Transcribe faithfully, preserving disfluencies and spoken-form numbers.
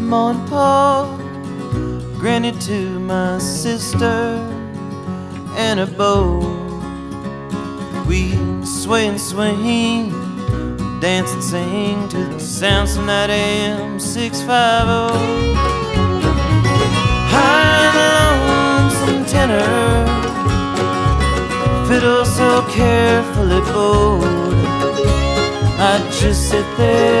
Mom and Pa, Granny to my sister, and a beau. We sway and swing, dance and sing to the sounds from that A M six fifty. High and lonesome tenor, fiddle so carefully bowed, I'd just sit there